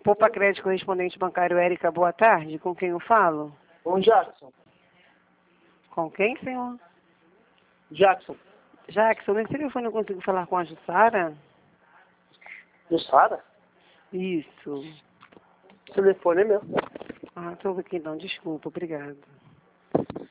Poupa Crédito Correspondente Bancário Érica, boa tarde. Com quem eu falo? Com Jackson. Com quem, senhor? Jackson. Jackson, nesse telefone eu consigo falar com a Jussara? Jussara? Isso. O telefone é meu. Ah, estou aqui não, desculpa, obrigada.